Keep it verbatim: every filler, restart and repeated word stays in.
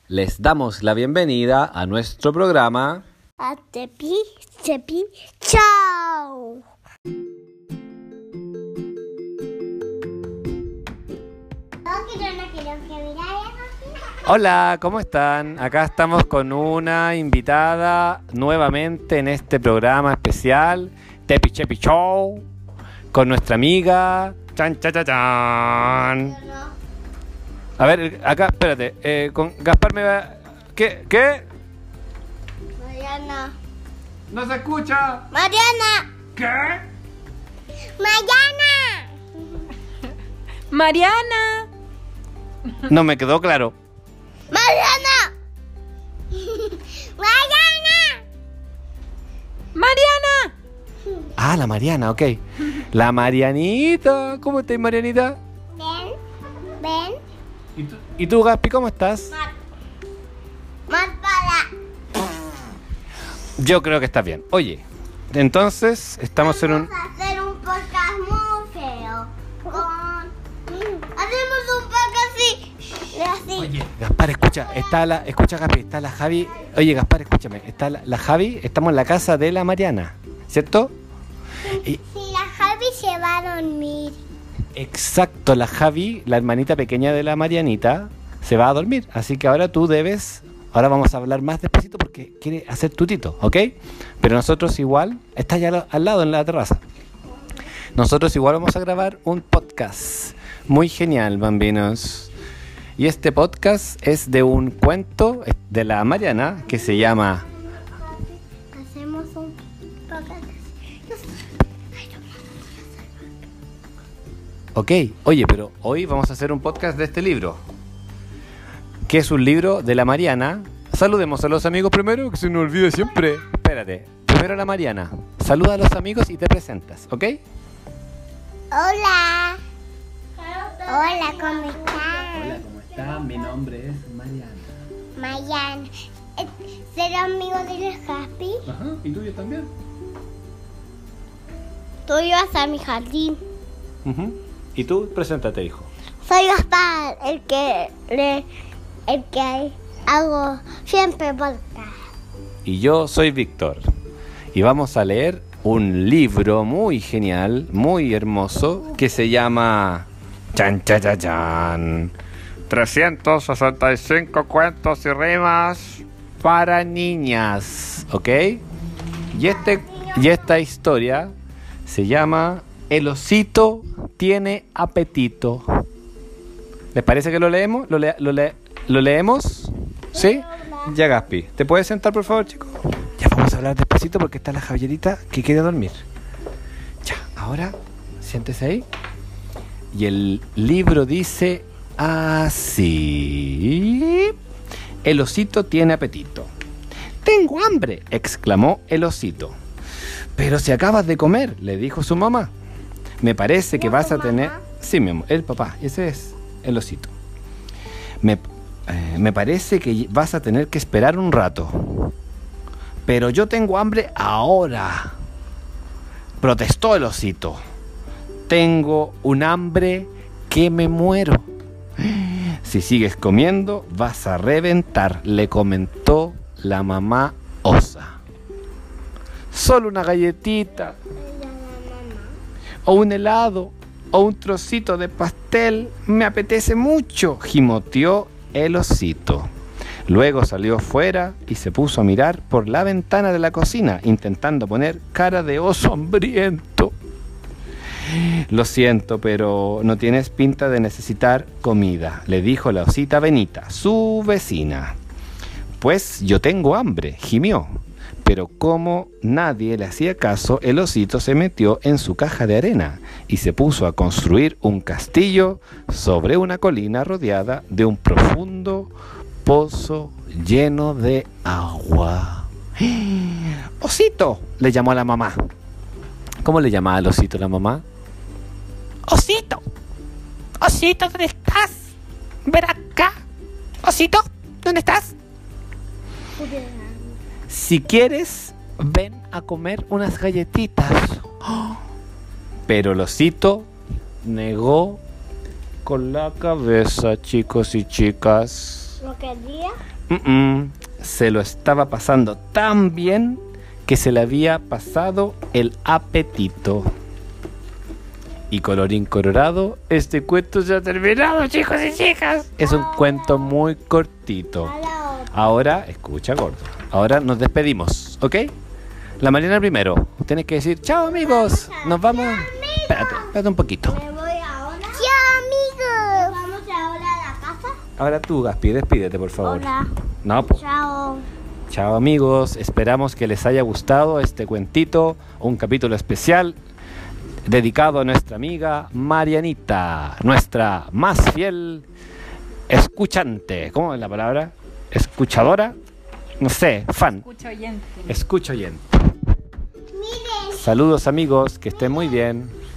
Les damos la bienvenida a nuestro programa A Tepi, Tepi, chao. Hola, ¿cómo están? Acá estamos con una invitada nuevamente en este programa especial Tepi Chepi Show con nuestra amiga Chan Chan Chan Chan. A ver, acá, espérate, eh, con Gaspar me va... ¿Qué? ¿Qué? Mariana. ¡No se escucha! Mariana. ¿Qué? Mariana. Mariana. No me quedó claro. Mariana. Mariana. Mariana. Ah, la Mariana, ok. La Marianita. ¿Cómo estás, Marianita? Ven. Ven. ¿Y tú, ¿y tú Gaspi, cómo estás? Mar. Mar para. Yo creo que estás bien. Oye, entonces estamos en un... Vamos a hacer un podcast muy feo. Con... Hacemos un podcast así. Así. Oye, Gaspar, escucha, está la... Escucha, Gaspi, está la Javi... Oye, Gaspar, escúchame, está la, la Javi, estamos en la casa de la Mariana, ¿cierto? Y... Si la Javi se va a dormir. Exacto, la Javi, la hermanita pequeña de la Marianita, se va a dormir. Así que ahora tú debes... Ahora vamos a hablar más despacito porque quiere hacer tutito, ¿ok? Pero nosotros igual... Está ya al lado en la terraza. Nosotros igual vamos a grabar un podcast muy genial, bambinos. Y este podcast es de un cuento de la Mariana que se llama... Hacemos un podcast. Ok, oye, pero hoy vamos a hacer un podcast de este libro, que es un libro de la Mariana. Saludemos a los amigos primero, que se nos olvide siempre. Espérate, primero la Mariana. Saluda a los amigos y te presentas, ¿ok? Hola. Hola, ¿cómo están? ¿cómo están? Mi nombre es Mariana. Mariana. ¿Ser amigo de los Gaspi? Ajá, ¿y tuyo también? Tú ibas a mi jardín. Uh-huh. ¿Y tú? Preséntate, hijo. Soy Gaspar, el que le, el que hago siempre podcast. Y yo soy Víctor. Y vamos a leer un libro muy genial, muy hermoso, que se llama... Chan, chan, chan, chan. trescientos sesenta y cinco cuentos y rimas para niñas, ¿ok? Y, este, y esta historia se llama El osito tiene apetito. ¿Les parece que lo leemos? ¿Lo, le, lo, le, ¿Lo leemos? ¿Sí? Ya, Gaspi. ¿Te puedes sentar, por favor, chico? Ya vamos a hablar despacito porque está la Javierita que quiere dormir. Ya, ahora, siéntese ahí. Y el libro dice así: El osito tiene apetito. ¡Tengo hambre!, exclamó el osito. Pero si acabas de comer, le dijo su mamá. Me parece que vas a tener... Sí, mi amor, el papá, ese es el osito. Me, eh, me parece que vas a tener que esperar un rato. Pero yo tengo hambre ahora, protestó el osito. Tengo un hambre que me muero. Si sigues comiendo, vas a reventar, le comentó la mamá osa. Solo una galletita, o un helado, o un trocito de pastel, me apetece mucho, gimoteó el osito. Luego salió fuera y se puso a mirar por la ventana de la cocina, intentando poner cara de oso hambriento. Lo siento, pero no tienes pinta de necesitar comida, le dijo la osita Benita, su vecina. Pues yo tengo hambre, gimió. Pero como nadie le hacía caso, el osito se metió en su caja de arena y se puso a construir un castillo sobre una colina rodeada de un profundo pozo lleno de agua. ¡Osito!, le llamó a la mamá. ¿Cómo le llamaba al osito la mamá? ¡Osito! ¡Osito, ¿dónde estás? ¡Ven acá! ¡Osito! ¿Dónde estás? Si quieres, ven a comer unas galletitas. Pero el osito negó con la cabeza, chicos y chicas. ¿Lo quería? Mm, mm. Se lo estaba pasando tan bien que se le había pasado el apetito. Y colorín colorado, este cuento se ha terminado, chicos y chicas. Es un cuento muy cortito. A la otra. Ahora, escucha, gordo. Ahora nos despedimos, ¿ok? La Mariana primero. Tienes que decir, chao amigos. Nos vamos. Espérate, espérate un poquito. Me voy ahora. ¡Chao, amigos! ¿Vamos ahora a la casa? Ahora tú, Gaspi, despídete, por favor. Hola. No, pues. Chao. Chao amigos, esperamos que les haya gustado este cuentito, un capítulo especial dedicado a nuestra amiga Marianita, nuestra más fiel escuchante. ¿Cómo es la palabra? ¿Escuchadora? No sé, fan. Escucho oyente. Escucho oyente. Miren. Saludos amigos, que estén muy bien.